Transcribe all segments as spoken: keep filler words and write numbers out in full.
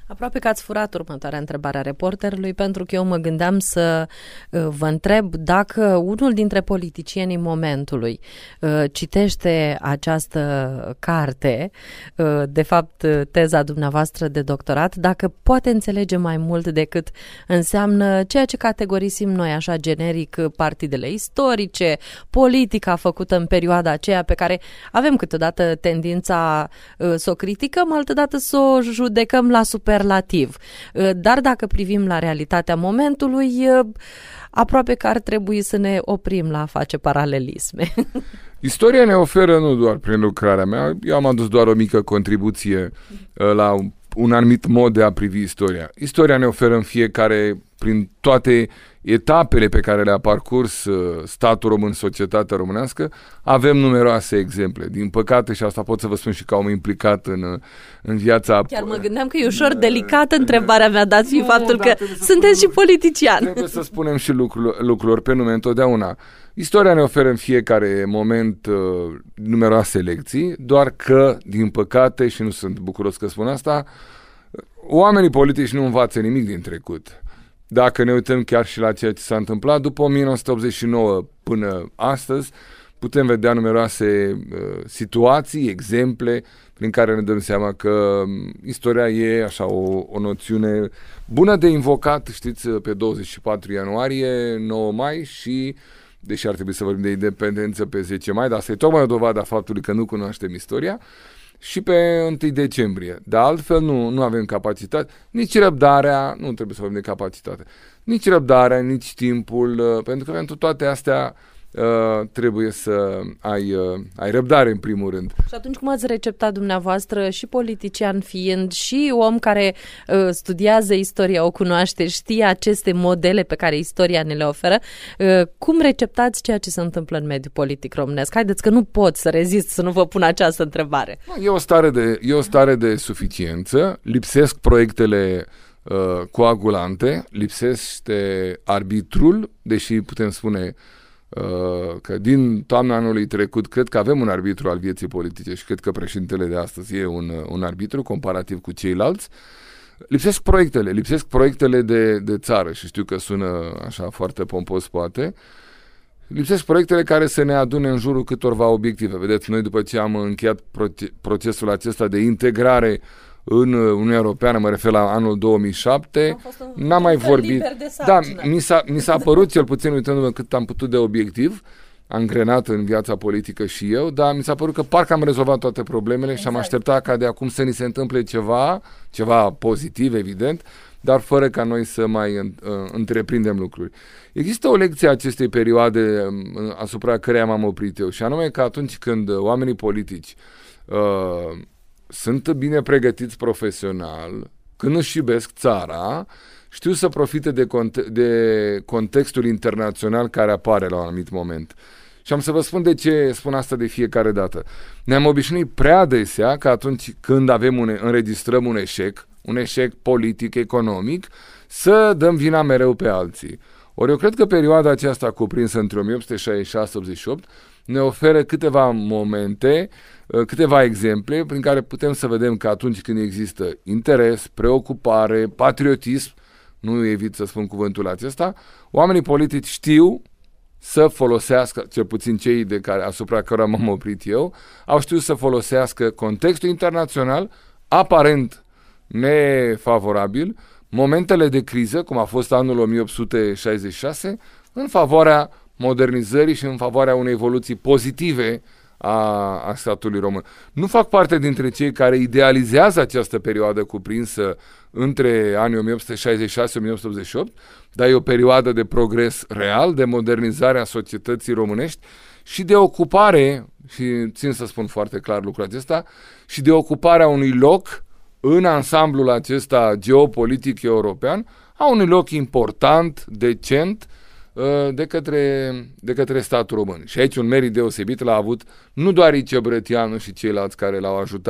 Aproape că ați furat următoarea întrebare a reporterului, pentru că eu mă gândeam să uh, vă întreb dacă unul dintre politicienii momentului uh, citește această carte, uh, de fapt teza dumneavoastră de doctorat, dacă poate înțelege mai mult decât înseamnă ceea ce categorisim noi așa generic, partidele istorice, politica făcută în perioada aceea pe care avem câteodată tendința uh, să o criticăm, altădată să o judecăm la superlativ. Dar dacă privim la realitatea momentului, aproape că ar trebui să ne oprim la a face paralelisme. Istoria ne oferă, nu doar prin lucrarea mea, eu am adus doar o mică contribuție la un anumit mod de a privi istoria. Istoria ne oferă în fiecare, prin toate etapele pe care le-a parcurs statul român, societatea românească, avem numeroase exemple. Din păcate, și asta pot să vă spun și că om implicat în, în viața... Chiar mă gândeam că e ușor delicată întrebarea mea, dat fiind faptul că sunteți și politician. Trebuie să spunem și lucrurilor, lucrurilor pe nume întotdeauna. Istoria ne oferă în fiecare moment uh, numeroase lecții, doar că, din păcate, și nu sunt bucuros că spun asta, oamenii politici nu învață nimic din trecut. Dacă ne uităm chiar și la ceea ce s-a întâmplat, după o mie nouă sute optzeci și nouă până astăzi, putem vedea numeroase uh, situații, exemple, prin care ne dăm seama că istoria e așa o, o noțiune bună de invocat, știți, pe douăzeci și patru ianuarie, nouă mai și, deși ar trebui să vorbim de independență pe zece mai, dar asta e tocmai o dovadă a faptului că nu cunoaștem istoria, și pe întâi decembrie. Dar altfel nu, nu avem capacitate, nici răbdarea, nu trebuie să vorbim de capacitate, nici răbdarea, nici timpul, pentru că pentru toate astea uh, trebuie să ai, uh, ai răbdare în primul rând. Și atunci cum ați receptat dumneavoastră, și politician fiind, și om care uh, studiază istoria, o cunoaște, știe aceste modele pe care istoria ne le oferă, uh, cum receptați ceea ce se întâmplă în mediul politic românesc? Haideți că nu pot să rezist să nu vă pun această întrebare. E o stare de, e o stare de suficiență, lipsesc proiectele uh, coagulante, lipsește arbitrul, deși putem spune că din toamna anului trecut cred că avem un arbitru al vieții politice și cred că președintele de astăzi e un, un arbitru comparativ cu ceilalți. Lipsesc proiectele, lipsesc proiectele de, de țară și știu că sună așa foarte pompos poate. Lipsesc proiectele care să ne adune în jurul câtorva obiective. Vedeți, noi după ce am încheiat procesul acesta de integrare în Uniunea Europeană, mă refer la anul două mii șapte, n-am mai vorbit. Da, mi s-a, mi s-a părut, cel puțin uitându-mă cât am putut de obiectiv, angrenat în viața politică și eu, dar mi s-a părut că parcă am rezolvat toate problemele, exact. Și am așteptat ca de acum să ni se întâmple ceva, ceva pozitiv, evident, dar fără ca noi să mai uh, întreprindem lucruri. Există o lecție a acestei perioade uh, asupra căreia m-am oprit eu, și anume că atunci când oamenii politici uh, sunt bine pregătiți profesional, când își iubesc țara, știu să profite de, conte- de contextul internațional care apare la un anumit moment. Și am să vă spun de ce spun asta de fiecare dată. Ne-am obișnuit prea adesea că atunci când avem un, înregistrăm un eșec, un eșec politic, economic, să dăm vina mereu pe alții. Ori eu cred că perioada aceasta cuprinsă între o mie opt sute șaizeci și șase - optzeci și opt ne oferă câteva momente, câteva exemple prin care putem să vedem că atunci când există interes, preocupare, patriotism, nu evit să spun cuvântul acesta, oamenii politici știu să folosească, cel puțin cei de care, asupra cărora m-am oprit eu, au știut să folosească contextul internațional, aparent nefavorabil, momentele de criză, cum a fost anul o mie opt sute șaizeci și șase, în favoarea modernizării și în favoarea unei evoluții pozitive a, a statului român. Nu fac parte dintre cei care idealizează această perioadă cuprinsă între anii o mie opt sute șaizeci și șase - o mie opt sute optzeci și opt, dar e o perioadă de progres real, de modernizare a societății românești și de ocupare, și țin să spun foarte clar lucrul acesta, și de ocuparea unui loc în ansamblul acesta geopolitic european, a unui loc important, decent, de către, de către statul român. Și aici un merit deosebit l-a avut nu doar Ice Brătianu și ceilalți care l-au ajutat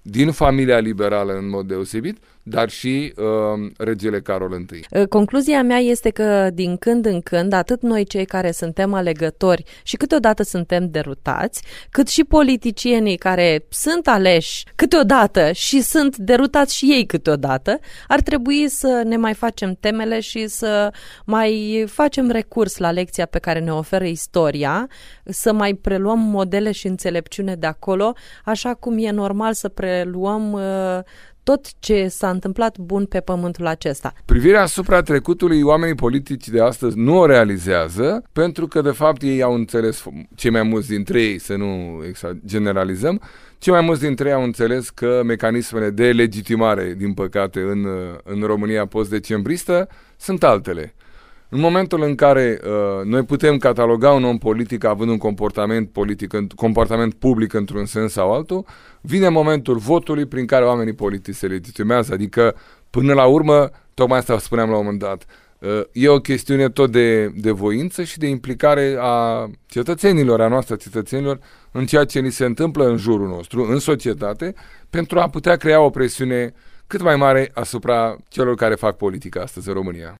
din familia liberală în mod deosebit, dar și uh, regele Carol I. Concluzia mea este că din când în când, atât noi cei care suntem alegători și câteodată suntem derutați, cât și politicienii care sunt aleși câteodată și sunt derutați și ei câteodată, ar trebui să ne mai facem temele și să mai facem recurs la lecția pe care ne oferă istoria, să mai preluăm modele și înțelepciune de acolo, așa cum e normal să preluăm uh, tot ce s-a întâmplat bun pe pământul acesta. Privirea asupra trecutului, oamenii politici de astăzi nu o realizează, pentru că, de fapt, ei au înțeles, cei mai mulți dintre ei, să nu generalizăm, cei mai mulți dintre ei au înțeles că mecanismele de legitimare, din păcate, în, în România post-decembristă, sunt altele. În momentul în care uh, noi putem cataloga un om politic având un comportament politic, un comportament public într-un sens sau altul, vine momentul votului prin care oamenii politici se legitimează. Adică, până la urmă, tocmai asta spuneam la un moment dat, uh, e o chestiune tot de, de voință și de implicare a cetățenilor, a noastră cetățenilor, în ceea ce ni se întâmplă în jurul nostru, în societate, pentru a putea crea o presiune cât mai mare asupra celor care fac politică astăzi în România.